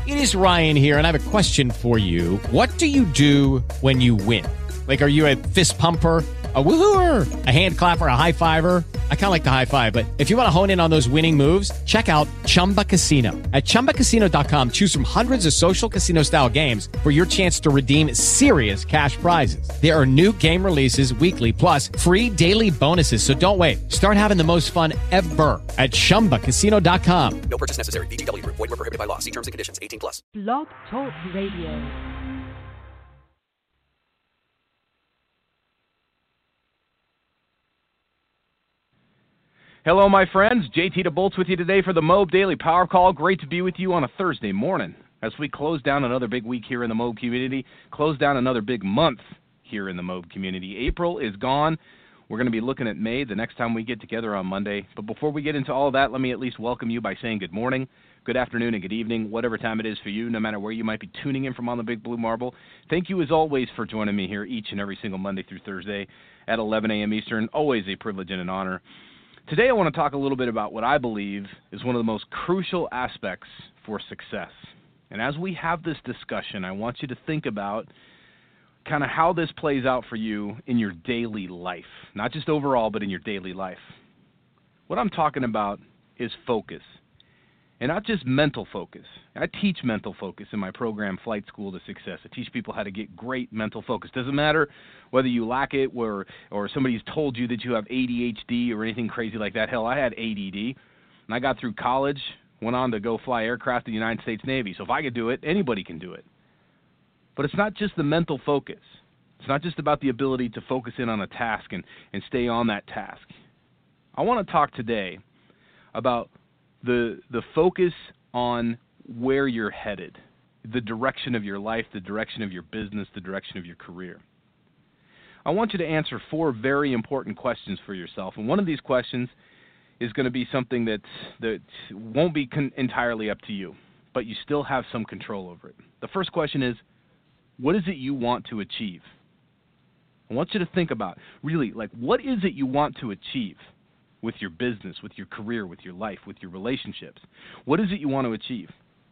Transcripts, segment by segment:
It is Ryan here, and I have a question for you. What do you do when you win? Like, are you a fist pumper, a woohooer, a hand clapper, a high fiver? I kind of like the high five, but if you want to hone in on those winning moves, check out Chumba Casino. At ChumbaCasino.com, choose from hundreds of social casino-style games for your chance to redeem serious cash prizes. There are new game releases weekly, plus free daily bonuses. So don't wait. Start having the most fun ever at ChumbaCasino.com. No purchase necessary. VGW Group. Void where prohibited by law. See terms and conditions. 18 plus. Blog Talk Radio. Hello, my friends. JT DeBoltz with you today for the Moab Daily Power Call. Great to be with you on a Thursday morning as we close down another big week here in the Moab community, close down another big month here in the Moab community. April is gone. We're going to be looking at May the next time we get together on Monday. But before we get into all of that, let me at least welcome you by saying good morning, good afternoon, and good evening, whatever time it is for you, no matter where you might be tuning in from on the Big Blue Marble. Thank you, as always, for joining me here each and every single Monday through Thursday at 11 a.m. Eastern. Always a privilege and an honor. Today I want to talk a little bit about what I believe is one of the most crucial aspects for success. And as we have this discussion, I want you to think about kind of how this plays out for you in your daily life, not just overall, but in your daily life. What I'm talking about is focus, and not just mental focus. I teach mental focus in my program, Flight School to Success. I teach people how to get great mental focus. Doesn't matter whether you lack it or somebody's told you that you have ADHD or anything crazy like that. Hell, I had ADD, and I got through college, went on to go fly aircraft in the United States Navy. So if I could do it, anybody can do it. But it's not just the mental focus. It's not just about the ability to focus in on a task and stay on that task. I want to talk today about the focus on where you're headed, the direction of your life, the direction of your business, the direction of your career. I want you to answer 4 very important questions for yourself. And one of these questions is going to be something that won't be entirely up to you, but you still have some control over it. The first question is, what is it you want to achieve? I want you to think about, really, like, what is it you want to achieve with your business, with your career, with your life, with your relationships? What is it you want to achieve?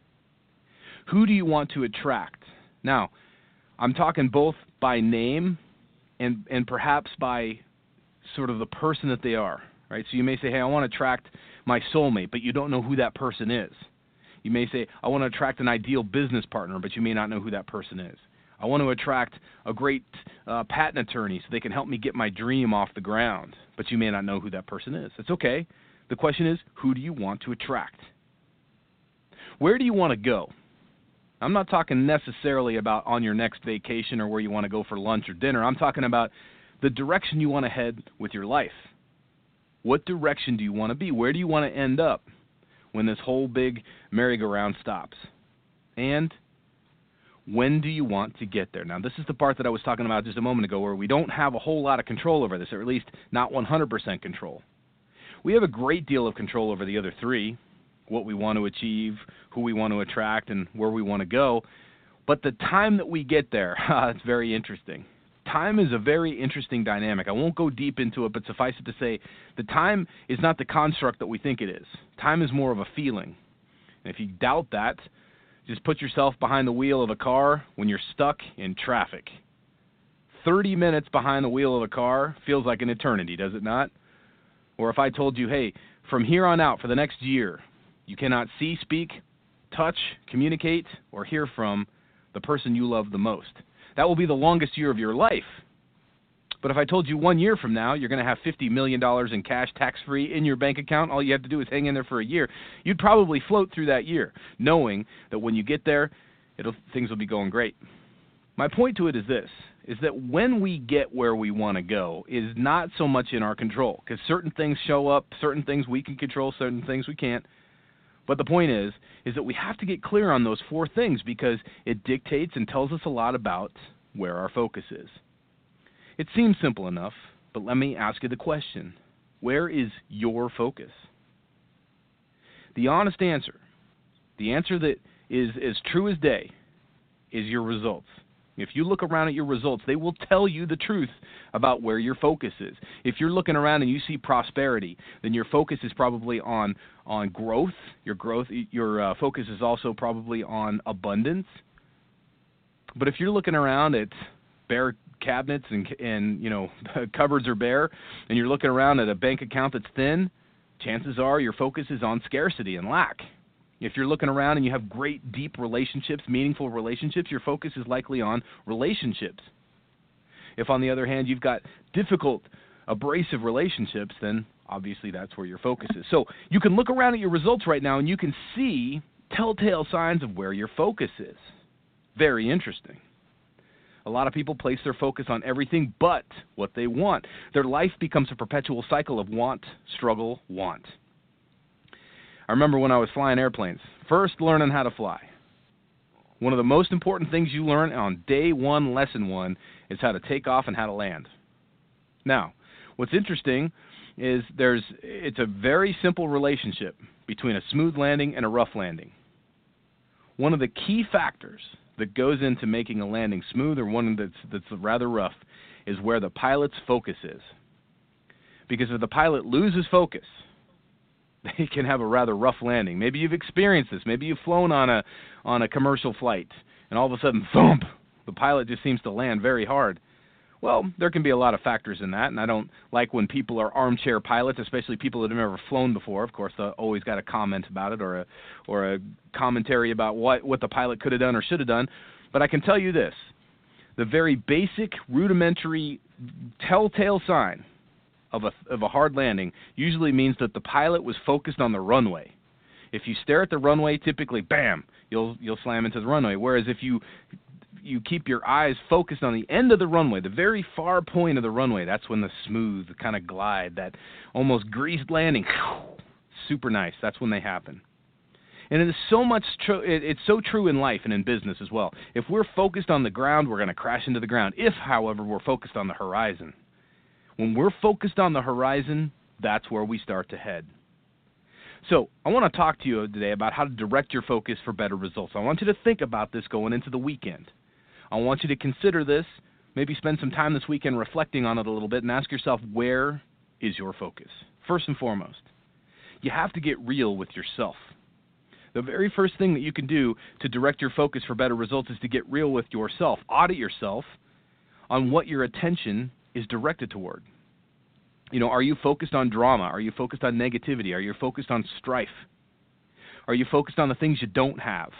Who do you want to attract? Now, I'm talking both by name and perhaps by sort of the person that they are, right? So you may say, hey, I want to attract my soulmate, but you don't know who that person is. You may say, I want to attract an ideal business partner, but you may not know who that person is. I want to attract a great patent attorney so they can help me get my dream off the ground, but you may not know who that person is. That's okay. The question is, who do you want to attract? Where do you want to go? I'm not talking necessarily about on your next vacation or where you want to go for lunch or dinner. I'm talking about the direction you want to head with your life. What direction do you want to be? Where do you want to end up when this whole big merry-go-round stops? And when do you want to get there? Now, this is the part that I was talking about just a moment ago where we don't have a whole lot of control over this, or at least not 100% control. We have a great deal of control over the other 3, what we want to achieve, who we want to attract, and where we want to go. But the time that we get there, it's very interesting. Time is a very interesting dynamic. I won't go deep into it, but suffice it to say, the time is not the construct that we think it is. Time is more of a feeling. And if you doubt that, just put yourself behind the wheel of a car when you're stuck in traffic. 30 minutes behind the wheel of a car feels like an eternity, does it not? Or if I told you, hey, from here on out for the next year, you cannot see, speak, touch, communicate, or hear from the person you love the most. That will be the longest year of your life. But if I told you 1 year from now you're going to have $50 million in cash tax-free in your bank account, all you have to do is hang in there for a year, you'd probably float through that year, knowing that when you get there, things will be going great. My point to it is this, is that when we get where we want to go is not so much in our control, because certain things show up, certain things we can control, certain things we can't. But the point is that we have to get clear on those 4 things because it dictates and tells us a lot about where our focus is. It seems simple enough, but let me ask you the question. Where is your focus? The honest answer, the answer that is as true as day, is your results. If you look around at your results, they will tell you the truth about where your focus is. If you're looking around and you see prosperity, then your focus is probably on growth. Your focus is also probably on abundance. But if you're looking around at bare cabinets and cupboards are bare, and you're looking around at a bank account that's thin, chances are your focus is on scarcity and lack. If you're looking around and you have great, deep relationships, meaningful relationships, your focus is likely on relationships. If, on the other hand, you've got difficult, abrasive relationships, then obviously that's where your focus is. So you can look around at your results right now and you can see telltale signs of where your focus is. Very interesting. A lot of people place their focus on everything but what they want. Their life becomes a perpetual cycle of want, struggle, want. I remember when I was flying airplanes, first learning how to fly. One of the most important things you learn on day one, lesson one, is how to take off and how to land. Now, what's interesting is it's a very simple relationship between a smooth landing and a rough landing. One of the key factors that goes into making a landing smooth or one that's rather rough is where the pilot's focus is. Because if the pilot loses focus, they can have a rather rough landing. Maybe you've experienced this. Maybe you've flown on a commercial flight, and all of a sudden, thump, the pilot just seems to land very hard. Well, there can be a lot of factors in that, and I don't like when people are armchair pilots, especially people that have never flown before. Of course, they always got a comment about it or a commentary about what the pilot could have done or should have done. But I can tell you this: the very basic, rudimentary, telltale sign of a hard landing usually means that the pilot was focused on the runway. If you stare at the runway, typically, bam, you'll slam into the runway. Whereas if you keep your eyes focused on the end of the runway, the very far point of the runway, that's when the smooth kind of glide, that almost greased landing, super nice. That's when they happen. And it is so much true. It's so true in life and in business as well. If we're focused on the ground, we're going to crash into the ground. If, however, we're focused on the horizon. When we're focused on the horizon, that's where we start to head. So I want to talk to you today about how to direct your focus for better results. I want you to think about this going into the weekend. I want you to consider this, maybe spend some time this weekend reflecting on it a little bit and ask yourself, where is your focus? First and foremost, you have to get real with yourself. The very first thing that you can do to direct your focus for better results is to get real with yourself. Audit yourself on what your attention is directed toward. Are you focused on drama? Are you focused on negativity? Are you focused on strife? Are you focused on the things you don't have?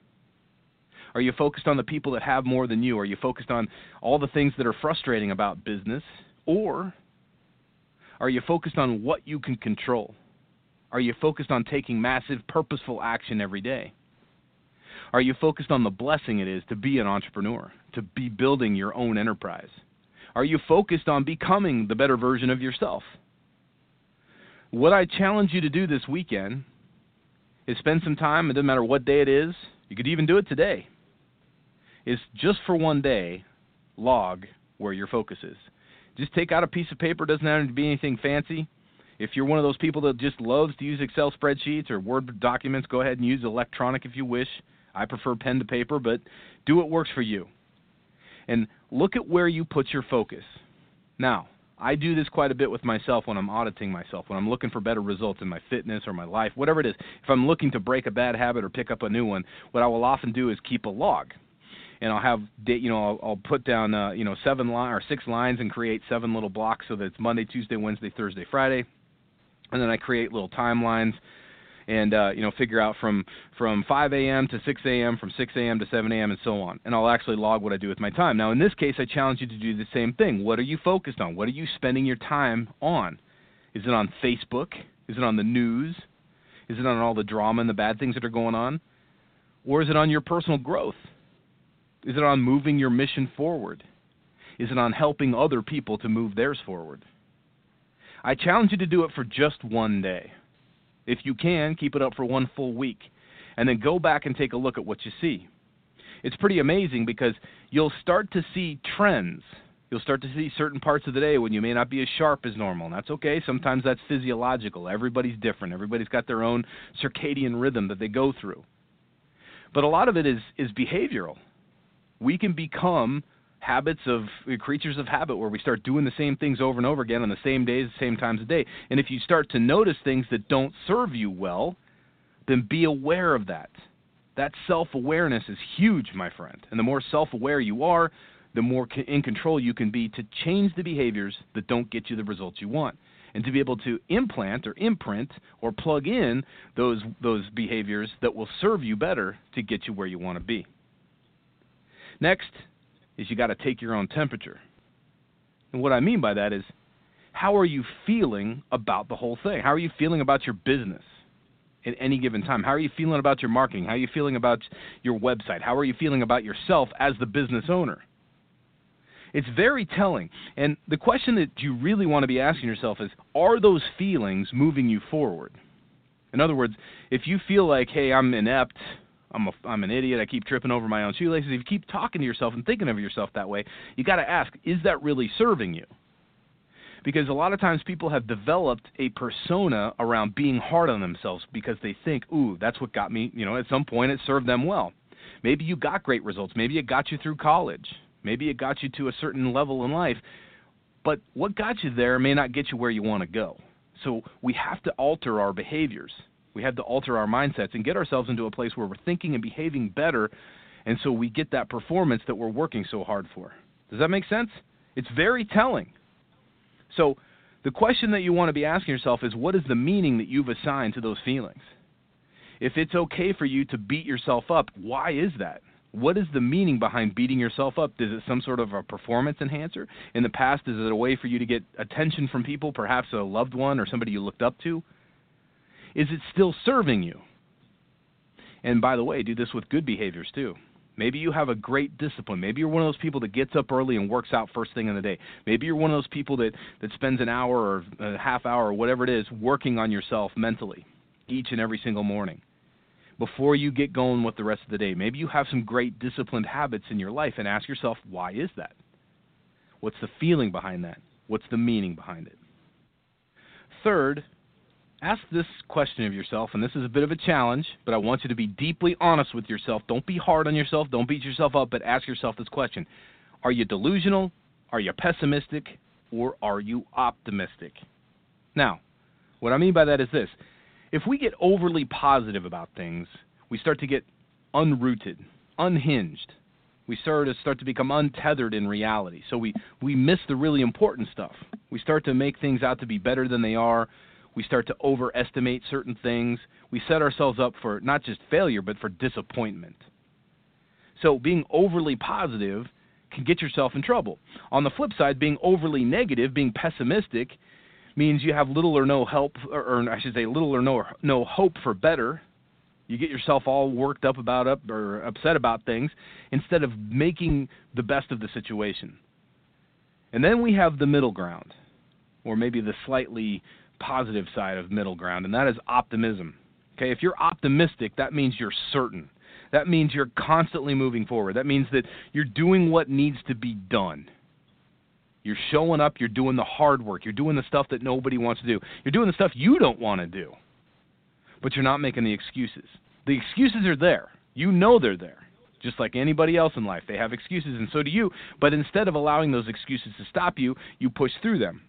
Are you focused on the people that have more than you? Are you focused on all the things that are frustrating about business? Or are you focused on what you can control? Are you focused on taking massive, purposeful action every day? Are you focused on the blessing it is to be an entrepreneur, to be building your own enterprise? Are you focused on becoming the better version of yourself? What I challenge you to do this weekend is spend some time, it doesn't matter what day it is, you could even do it today, is just for one day, log where your focus is. Just take out a piece of paper, doesn't have to be anything fancy. If you're one of those people that just loves to use Excel spreadsheets or Word documents, go ahead and use electronic if you wish. I prefer pen to paper, but do what works for you. And look at where you put your focus. Now, I do this quite a bit with myself when I'm auditing myself, when I'm looking for better results in my fitness or my life, whatever it is. If I'm looking to break a bad habit or pick up a new one, what I will often do is keep a log. And I'll have, I'll put down, 6 lines and create 7 little blocks so that it's Monday, Tuesday, Wednesday, Thursday, Friday. And then I create little timelines and, figure out from 5 a.m. to 6 a.m., from 6 a.m. to 7 a.m., and so on. And I'll actually log what I do with my time. Now, in this case, I challenge you to do the same thing. What are you focused on? What are you spending your time on? Is it on Facebook? Is it on the news? Is it on all the drama and the bad things that are going on? Or is it on your personal growth? Is it on moving your mission forward? Is it on helping other people to move theirs forward? I challenge you to do it for just one day. If you can, keep it up for one full week, and then go back and take a look at what you see. It's pretty amazing because you'll start to see trends. You'll start to see certain parts of the day when you may not be as sharp as normal, and that's okay. Sometimes that's physiological. Everybody's different. Everybody's got their own circadian rhythm that they go through. But a lot of it is behavioral. We can become creatures of habit, where we start doing the same things over and over again on the same days, the same times of day. And if you start to notice things that don't serve you well, then be aware of that. That self-awareness is huge, my friend. And the more self-aware you are, the more in control you can be to change the behaviors that don't get you the results you want, and to be able to implant or imprint or plug in those behaviors that will serve you better to get you where you want to be. Next is you got to take your own temperature. And what I mean by that is, how are you feeling about the whole thing? How are you feeling about your business at any given time? How are you feeling about your marketing? How are you feeling about your website? How are you feeling about yourself as the business owner? It's very telling. And the question that you really want to be asking yourself is, are those feelings moving you forward? In other words, if you feel like, hey, I'm inept, I'm an idiot, I keep tripping over my own shoelaces, if you keep talking to yourself and thinking of yourself that way, you got to ask, is that really serving you? Because a lot of times people have developed a persona around being hard on themselves because they think, ooh, that's what got me, at some point it served them well. Maybe you got great results. Maybe it got you through college. Maybe it got you to a certain level in life. But what got you there may not get you where you want to go. So we have to alter our behaviors. We have to alter our mindsets and get ourselves into a place where we're thinking and behaving better, and so we get that performance that we're working so hard for. Does that make sense? It's very telling. So the question that you want to be asking yourself is, what is the meaning that you've assigned to those feelings? If it's okay for you to beat yourself up, why is that? What is the meaning behind beating yourself up? Is it some sort of a performance enhancer? In the past, is it a way for you to get attention from people, perhaps a loved one or somebody you looked up to? Is it still serving you? And by the way, do this with good behaviors too. Maybe you have a great discipline. Maybe you're one of those people that gets up early and works out first thing in the day. Maybe you're one of those people that spends an hour or a half hour or whatever it is working on yourself mentally each and every single morning before you get going with the rest of the day. Maybe you have some great disciplined habits in your life, and ask yourself, why is that? What's the feeling behind that? What's the meaning behind it? Third, ask this question of yourself, and this is a bit of a challenge, but I want you to be deeply honest with yourself. Don't be hard on yourself. Don't beat yourself up, but ask yourself this question. Are you delusional? Are you pessimistic? Or are you optimistic? Now, what I mean by that is this. If we get overly positive about things, we start to get unrooted, unhinged. We start to become untethered in reality. So we miss the really important stuff. We start to make things out to be better than they are. We start to overestimate certain things. We set ourselves up for not just failure, but for disappointment. So being overly positive can get yourself in trouble. On the flip side, being overly negative, being pessimistic, means you have little or no help, or I should say little or no hope for better. You get yourself all worked up or upset about things instead of making the best of the situation. And then we have the middle ground, or maybe the slightly positive side of middle ground, and that is optimism. Okay, if you're optimistic, that means you're certain. That means you're constantly moving forward. That means that you're doing what needs to be done. You're showing up, you're doing the hard work, you're doing the stuff that nobody wants to do. You're doing the stuff you don't want to do, but you're not making the excuses. The excuses are there. You know they're there. Just like anybody else in life, they have excuses, and so do you. But instead of allowing those excuses to stop you, you push through them.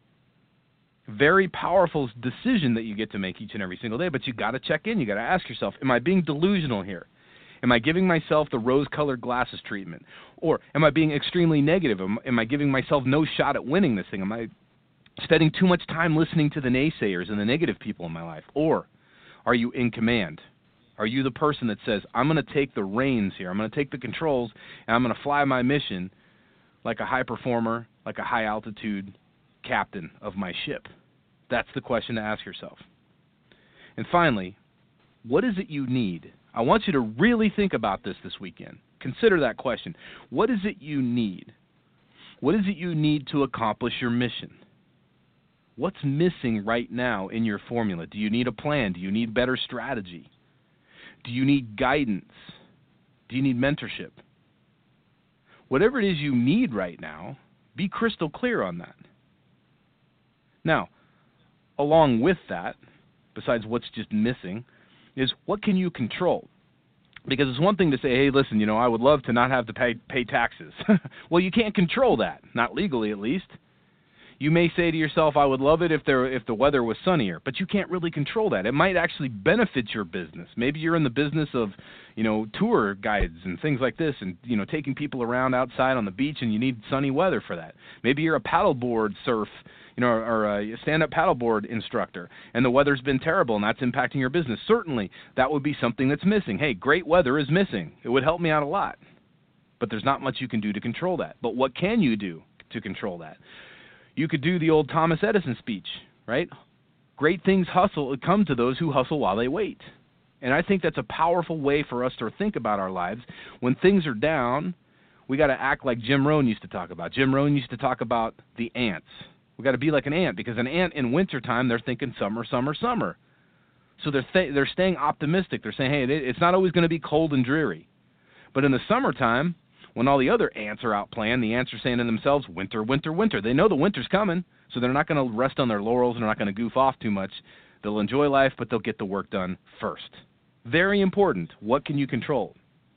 Very powerful decision that you get to make each and every single day, but you got to check in. You got to ask yourself, am I being delusional here? Am I giving myself the rose-colored glasses treatment? Or am I being extremely negative? Am I giving myself no shot at winning this thing? Am I spending too much time listening to the naysayers and the negative people in my life? Or are you in command? Are you the person that says, I'm going to take the reins here, I'm going to take the controls, and I'm going to fly my mission like a high performer, like a high-altitude captain of my ship? That's the question to ask yourself. And finally, what is it you need? I want you to really think about this weekend. Consider that question. What is it you need? What is it you need to accomplish your mission? What's missing right now in your formula? Do you need a plan? Do you need better strategy? Do you need guidance? Do you need mentorship? Whatever it is you need right now, be crystal clear on that. Now, along with that, besides what's just missing, is what can you control? Because it's one thing to say, hey, listen, I would love to not have to pay taxes. Well, you can't control that, not legally at least. You may say to yourself, I would love it if the weather was sunnier, but you can't really control that. It might actually benefit your business. Maybe you're in the business of, tour guides and things like this and, taking people around outside on the beach and you need sunny weather for that. Maybe you're a paddleboard surf, or a stand-up paddleboard instructor and the weather's been terrible and that's impacting your business. Certainly, that would be something that's missing. Hey, great weather is missing. It would help me out a lot. But there's not much you can do to control that. But what can you do to control that? You could do the old Thomas Edison speech, right? Great things come to those who hustle while they wait. And I think that's a powerful way for us to think about our lives. When things are down, we got to act like Jim Rohn used to talk about. Jim Rohn used to talk about the ants. We got to be like an ant, because an ant in wintertime, they're thinking summer, summer, summer. So they're staying optimistic. They're saying, hey, it's not always going to be cold and dreary. But in the summertime, when all the other ants are out playing, the ants are saying to themselves, winter, winter, winter. They know the winter's coming, so they're not going to rest on their laurels and they're not going to goof off too much. They'll enjoy life, but they'll get the work done first. Very important. What can you control?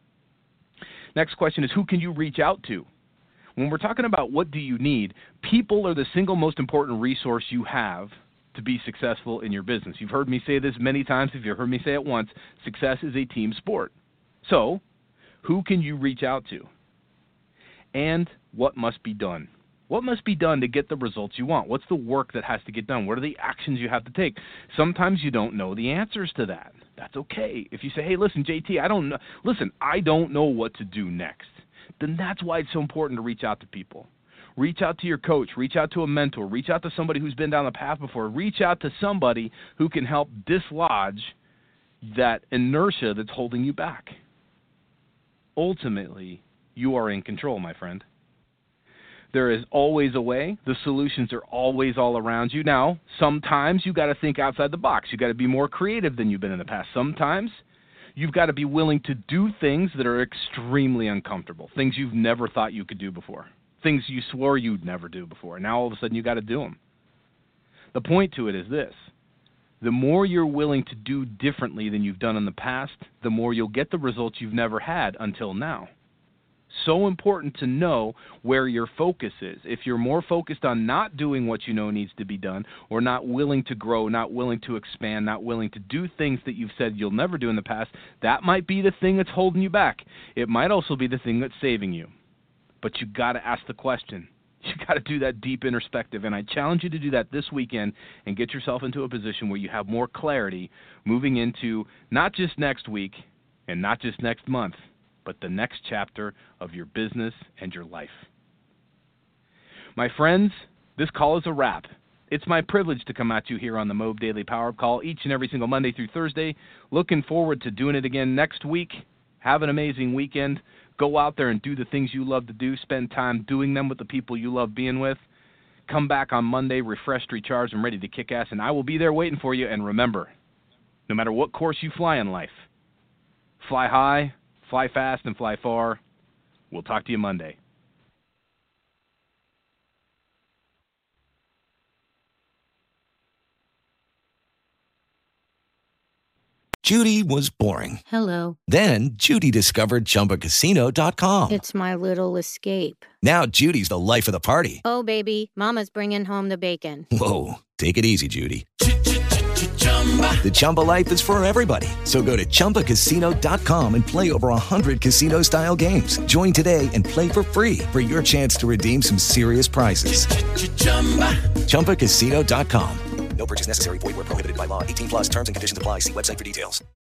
Next question is, who can you reach out to? When we're talking about what do you need, people are the single most important resource you have to be successful in your business. You've heard me say this many times. If you've heard me say it once, success is a team sport. So, who can you reach out to? And what must be done? What must be done to get the results you want? What's the work that has to get done? What are the actions you have to take? Sometimes you don't know the answers to that. That's okay. If you say, hey, listen, JT, I don't know what to do next, then that's why it's so important to reach out to people. Reach out to your coach. Reach out to a mentor. Reach out to somebody who's been down the path before. Reach out to somebody who can help dislodge that inertia that's holding you back. Ultimately, you are in control, my friend. There is always a way. The solutions are always all around you. Now, sometimes you got to think outside the box. You got to be more creative than you've been in the past. Sometimes you've got to be willing to do things that are extremely uncomfortable, things you've never thought you could do before, things you swore you'd never do before. Now all of a sudden you got to do them. The point to it is this. The more you're willing to do differently than you've done in the past, the more you'll get the results you've never had until now. So important to know where your focus is. If you're more focused on not doing what you know needs to be done, or not willing to grow, not willing to expand, not willing to do things that you've said you'll never do in the past, that might be the thing that's holding you back. It might also be the thing that's saving you. But you got to ask the question. You got to do that deep introspective, and I challenge you to do that this weekend and get yourself into a position where you have more clarity moving into not just next week and not just next month, but the next chapter of your business and your life. My friends, this call is a wrap. It's my privilege to come at you here on the Mobe Daily Power Call each and every single Monday through Thursday. Looking forward to doing it again next week. Have an amazing weekend. Go out there and do the things you love to do. Spend time doing them with the people you love being with. Come back on Monday, refreshed, recharged, and ready to kick ass, and I will be there waiting for you. And remember, no matter what course you fly in life, fly high, fly fast, and fly far. We'll talk to you Monday. Judy was boring. Hello. Then Judy discovered ChumbaCasino.com. It's my little escape. Now Judy's the life of the party. Oh, baby, mama's bringing home the bacon. Whoa, take it easy, Judy. The Chumba life is for everybody. So go to ChumbaCasino.com and play over 100 casino-style games. Join today and play for free for your chance to redeem some serious prizes. ChumbaCasino.com. No purchase necessary. Void where prohibited by law. 18+ terms and conditions apply. See website for details.